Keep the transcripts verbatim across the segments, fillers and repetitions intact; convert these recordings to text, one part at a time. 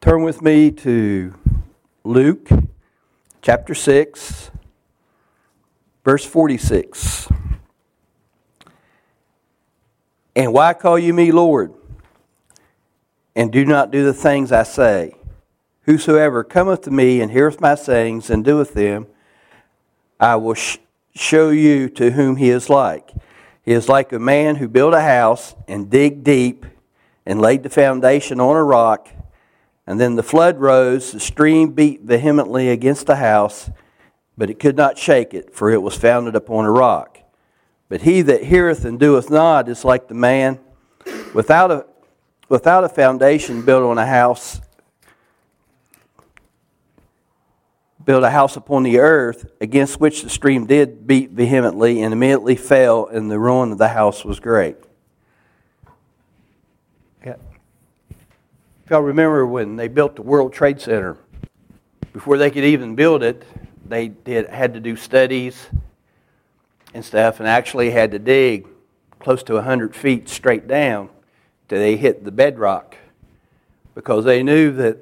Turn with me to Luke chapter six, verse forty-six. And why call you me Lord, and do not do the things I say? Whosoever cometh to me and heareth my sayings and doeth them, I will sh- show you to whom he is like. He is like a man who built a house and digged deep and laid the foundation on a rock. And then the flood rose, the stream beat vehemently against the house, but it could not shake it, for it was founded upon a rock. But he that heareth and doeth not is like the man without a without a foundation built on a house, built a house upon the earth, against which the stream did beat vehemently, and immediately fell, and the ruin of the house was great. Yeah. If y'all remember when they built the World Trade Center, before they could even build it, they did had to do studies and stuff, and actually had to dig close to one hundred feet straight down till they hit the bedrock, because they knew that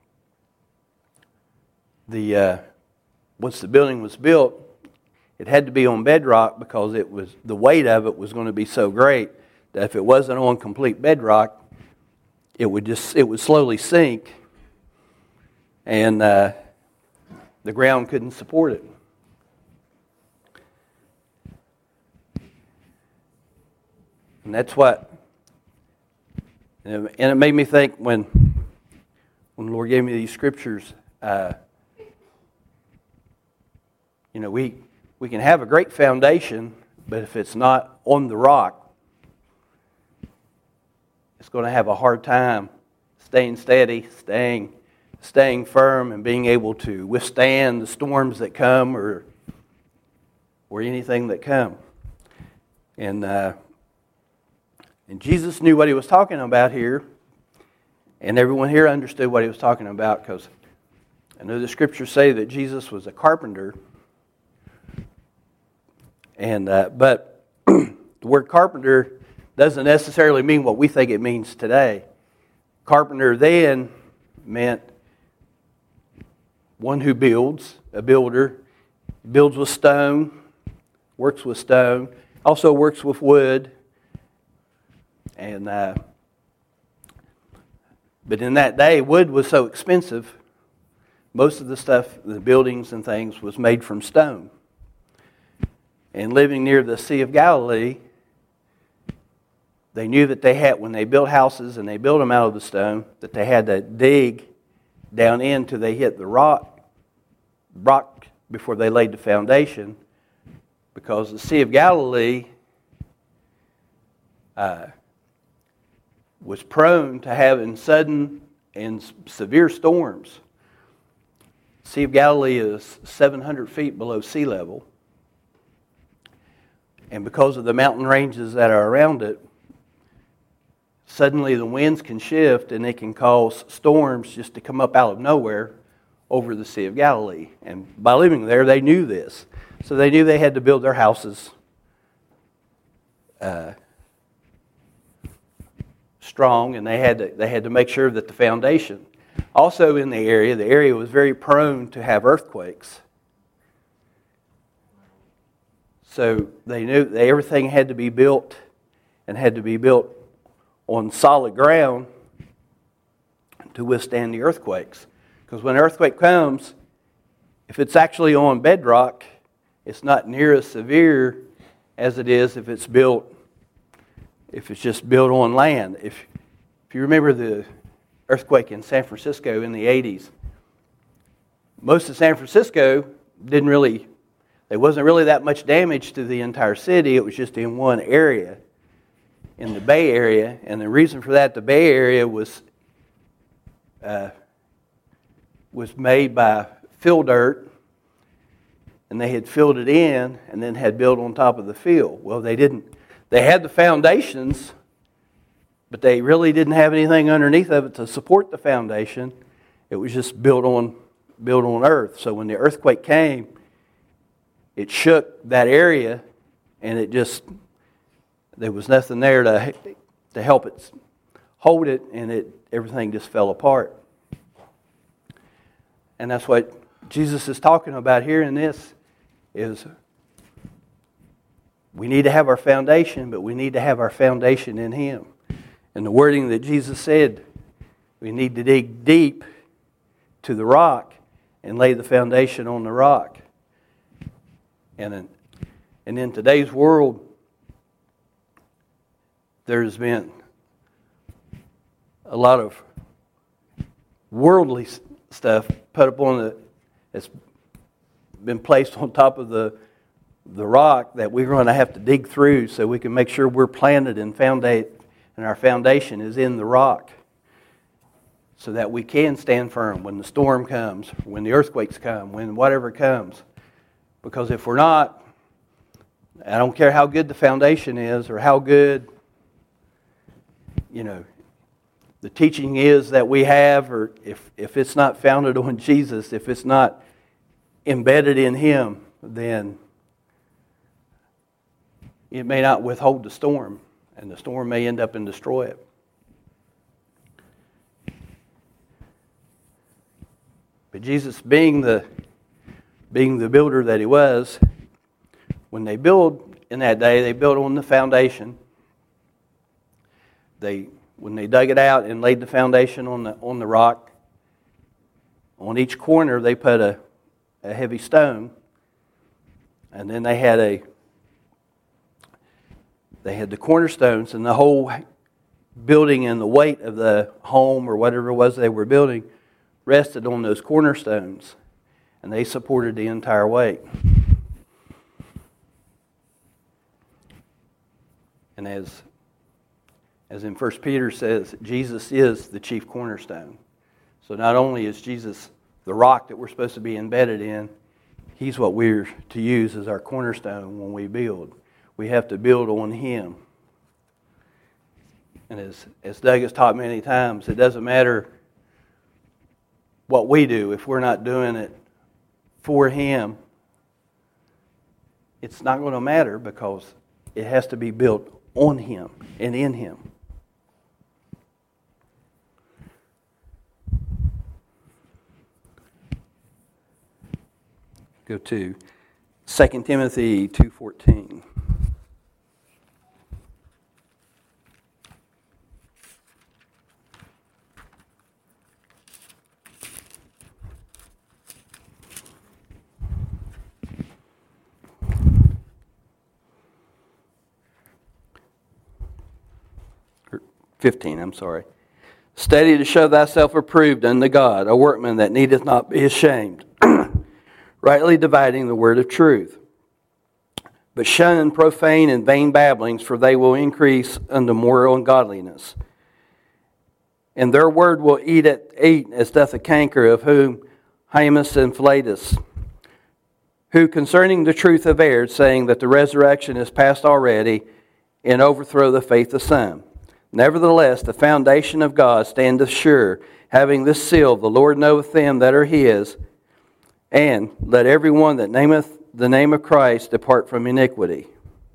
the uh, once the building was built, it had to be on bedrock, because it was the weight of it was going to be so great that if it wasn't on complete bedrock, it would just it would slowly sink, and uh, the ground couldn't support it. And that's what, and it made me think when when the Lord gave me these scriptures. Uh, you know, we we can have a great foundation, but if it's not on the rock, it's going to have a hard time staying steady, staying staying firm, and being able to withstand the storms that come, or or anything that come. And uh, and Jesus knew what he was talking about here, and everyone here understood what he was talking about, because I know the scriptures say that Jesus was a carpenter. And uh, but the word carpenter doesn't necessarily mean what we think it means today. Carpenter then meant one who builds, a builder, builds with stone, works with stone, also works with wood. And uh, but in that day, wood was so expensive. Most of the stuff, the buildings and things, was made from stone. And living near the Sea of Galilee, they knew that they had, when they built houses and they built them out of the stone, that they had to dig down in till they hit the rock, rock before they laid the foundation, because the Sea of Galilee uh, was prone to having sudden and severe storms. The Sea of Galilee is seven hundred feet below sea level. And because of the mountain ranges that are around it, suddenly the winds can shift, and it can cause storms just to come up out of nowhere over the Sea of Galilee. And by living there, they knew this. So they knew they had to build their houses uh, strong, and they had to, they had to make sure that the foundation. Also in the area, the area was very prone to have earthquakes. So they knew that everything had to be built, and had to be built on solid ground to withstand the earthquakes. Because when an earthquake comes, if it's actually on bedrock, it's not near as severe as it is if it's built, if it's just built on land. If if you remember the earthquake in San Francisco in the eighties, most of San Francisco didn't really, there wasn't really that much damage to the entire city. It was just in one area, in the Bay Area. And the reason for that, the Bay Area was uh, was made by fill dirt, and they had filled it in and then had built on top of the fill. Well, they didn't. They had the foundations, but they really didn't have anything underneath of it to support the foundation. It was just built on built on earth. So when the earthquake came, it shook that area, and it just, there was nothing there to to help it hold it, and it everything just fell apart. And that's what Jesus is talking about here in this, is we need to have our foundation, but we need to have our foundation in Him. And the wording that Jesus said, we need to dig deep to the rock and lay the foundation on the rock. And in, and in today's world, there's been a lot of worldly stuff put up on the, it's been placed on top of the the rock that we're going to have to dig through so we can make sure we're planted and foundate, and our foundation is in the rock, so that we can stand firm when the storm comes, when the earthquakes come, when whatever comes. Because if we're not, I don't care how good the foundation is or how good, you know, the teaching is that we have, or if, if it's not founded on Jesus, if it's not embedded in Him, then it may not withhold the storm, and the storm may end up and destroy it. But Jesus, being the being the builder that He was, when they build in that day, they built on the foundation. They when they dug it out and laid the foundation on the on the rock, on each corner they put a, a heavy stone, and then they had a they had the cornerstones, and the whole building and the weight of the home or whatever it was they were building rested on those cornerstones, and they supported the entire weight. And as as in First Peter says, Jesus is the chief cornerstone. So not only is Jesus the rock that we're supposed to be embedded in, He's what we're to use as our cornerstone when we build. We have to build on Him. And as, as Doug has taught many times, it doesn't matter what we do. If we're not doing it for Him, it's not going to matter, because it has to be built on Him and in Him. Go to Second Timothy two fourteen. fifteen, I'm sorry. Study to show thyself approved unto God, a workman that needeth not be ashamed, rightly dividing the word of truth. But shun profane and vain babblings, for they will increase unto more ungodliness. And their word will eat at eat as doth a canker, of whom Hymus and Philetus, who concerning the truth have erred, saying that the resurrection is past already, and overthrow the faith of some. Nevertheless, the foundation of God standeth sure, having this seal, the Lord knoweth them that are His, and let every one that nameth the name of Christ depart from iniquity.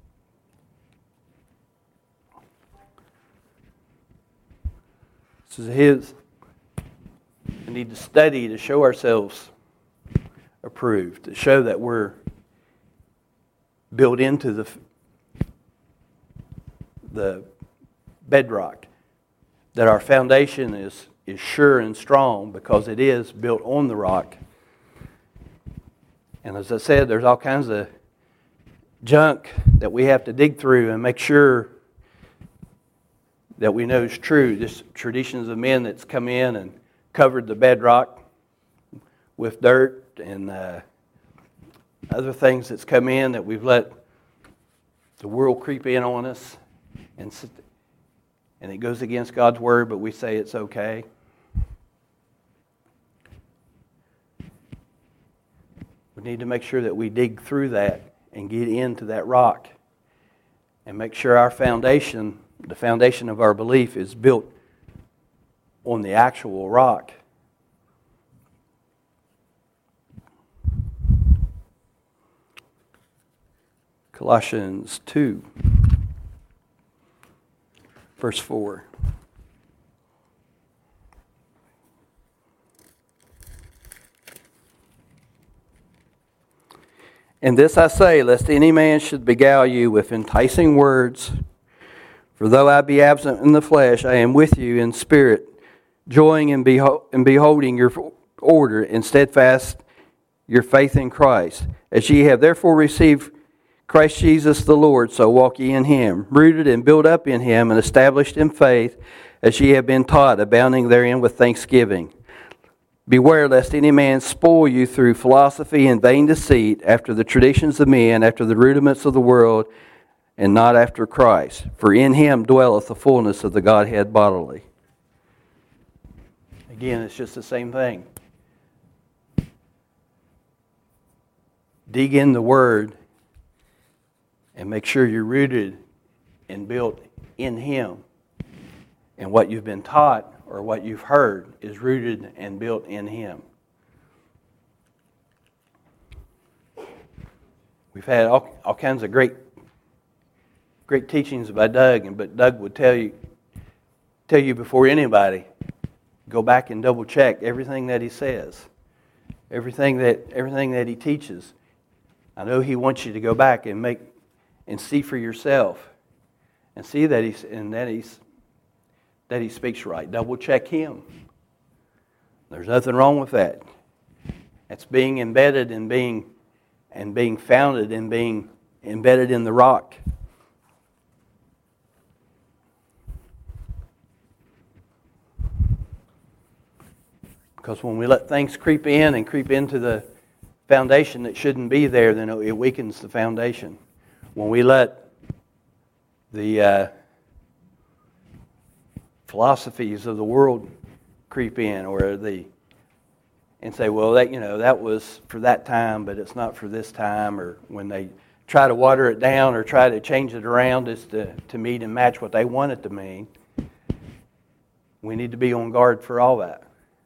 This is His. We need to study to show ourselves approved, to show that we're built into the the bedrock, that our foundation is, is sure and strong, because it is built on the rock. And as I said, there's all kinds of junk that we have to dig through and make sure that we know is true. Just traditions of men that's come in and covered the bedrock with dirt and uh, other things that's come in that we've let the world creep in on us, and and it goes against God's word, but we say it's okay. We need to make sure that we dig through that and get into that rock and make sure our foundation, the foundation of our belief, is built on the actual rock. Colossians two, verse four. And this I say, lest any man should beguile you with enticing words. For though I be absent in the flesh, I am with you in spirit, joying in, beho- in beholding your order and steadfast your faith in Christ. As ye have therefore received Christ Jesus the Lord, so walk ye in him, rooted and built up in him, and established in faith, as ye have been taught, abounding therein with thanksgiving. Beware lest any man spoil you through philosophy and vain deceit, after the traditions of men, after the rudiments of the world, and not after Christ. For in him dwelleth the fullness of the Godhead bodily. Again, it's just the same thing. Dig in the Word and make sure you're rooted and built in him. And what you've been taught or what you've heard is rooted and built in him. We've had all, all kinds of great great teachings by Doug, and but Doug would tell you tell you before anybody, go back and double check everything that he says. Everything that everything that he teaches. I know he wants you to go back and make and see for yourself and see that he's and that he's that he speaks right. Double check him. There's nothing wrong with that. It's being embedded and being and being founded and being embedded in the rock. Because when we let things creep in and creep into the foundation that shouldn't be there, then it weakens the foundation. When we let the uh, philosophies of the world creep in, or the and say, well, that you know that was for that time, but it's not for this time, or when they try to water it down or try to change it around as to, to meet and match what they want it to mean, we need to be on guard for all that.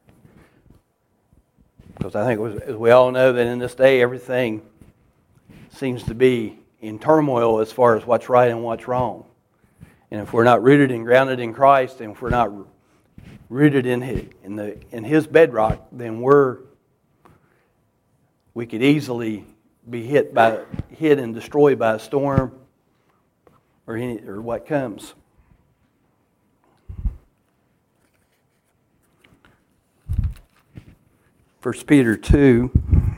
Because I think, as we all know, that in this day, everything seems to be in turmoil as far as what's right and what's wrong. And if we're not rooted and grounded in Christ, and if we're not rooted in His, in the in His bedrock, then we're we could easily be hit by hit and destroyed by a storm or any or what comes. First Peter two,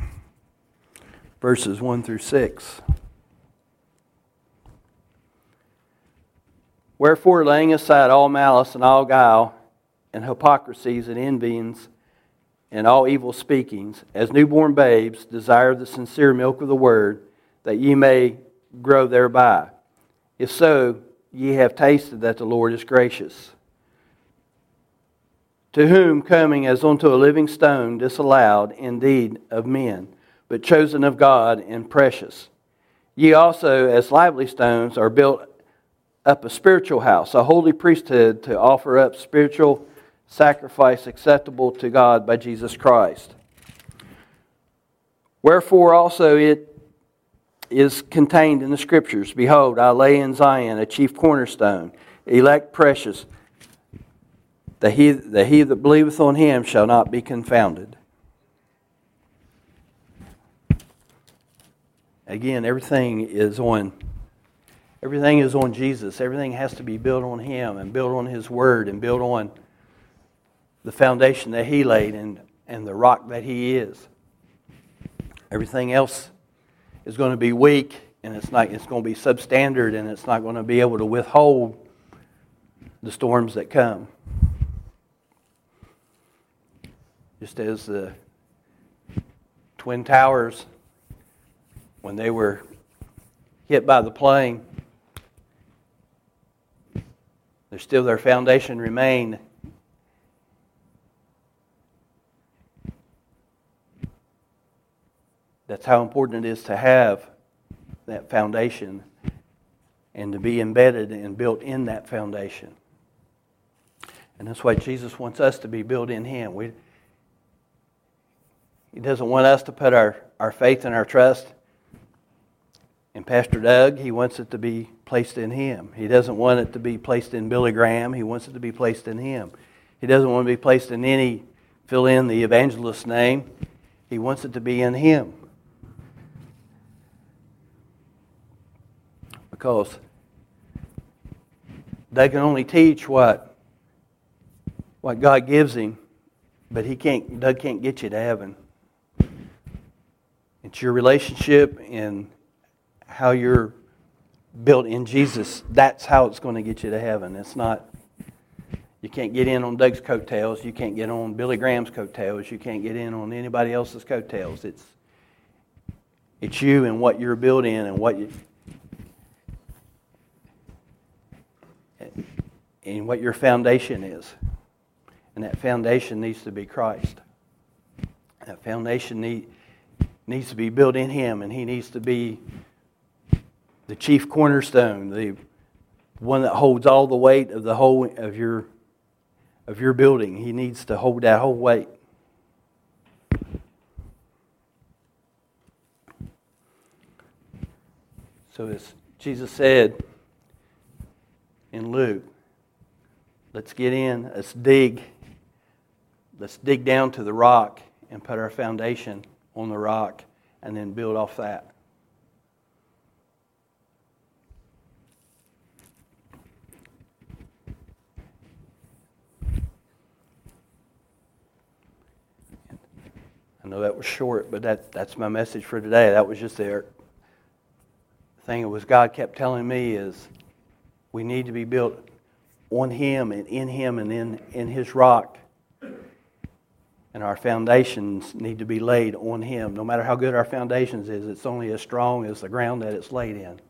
verses one through six. Wherefore, laying aside all malice and all guile, and hypocrisies and envyings, and all evil speakings, as newborn babes, desire the sincere milk of the word, that ye may grow thereby. If so, ye have tasted that the Lord is gracious. To whom, coming as unto a living stone, disallowed indeed of men, but chosen of God and precious, ye also, as lively stones, are built up a spiritual house, a holy priesthood, to offer up spiritual sacrifice acceptable to God by Jesus Christ. Wherefore also it is contained in the Scriptures, Behold, I lay in Zion a chief cornerstone, elect precious, that he, that he that believeth on him shall not be confounded. Again, everything is on everything is on Jesus. Everything has to be built on Him and built on His Word and built on the foundation that He laid and, and the rock that He is. Everything else is going to be weak, and it's not it's going to be substandard, and it's not going to be able to withhold the storms that come. Just as the Twin Towers, when they were hit by the plane, there's still their foundation remained. That's how important it is to have that foundation and to be embedded and built in that foundation. And that's why Jesus wants us to be built in Him. We, he doesn't want us to put our, our faith and our trust in Pastor Doug. He wants it to be placed in Him. He doesn't want it to be placed in Billy Graham. He wants it to be placed in Him. He doesn't want to be placed in any, fill in the evangelist's name. He wants it to be in Him. Because they can only teach what what God gives him, but he can't. Doug can't get you to heaven. It's your relationship and how you're built in Jesus. That's how it's going to get you to heaven. It's not. You can't get in on Doug's coattails. You can't get on Billy Graham's coattails. You can't get in on anybody else's coattails. It's it's you and what you're built in and what you and what your foundation is. And that foundation needs to be Christ. That foundation need, needs to be built in Him, and He needs to be the chief cornerstone, the one that holds all the weight of the whole of your of your building. He needs to hold that whole weight. So as Jesus said in Luke, let's get in, let's dig, let's dig down to the rock and put our foundation on the rock and then build off that. I know that was short, but that, that's my message for today. That was just the thing that was God kept telling me is we need to be built on Him and in Him and in, in His rock. And our foundations need to be laid on Him. No matter how good our foundations is, it's only as strong as the ground that it's laid in.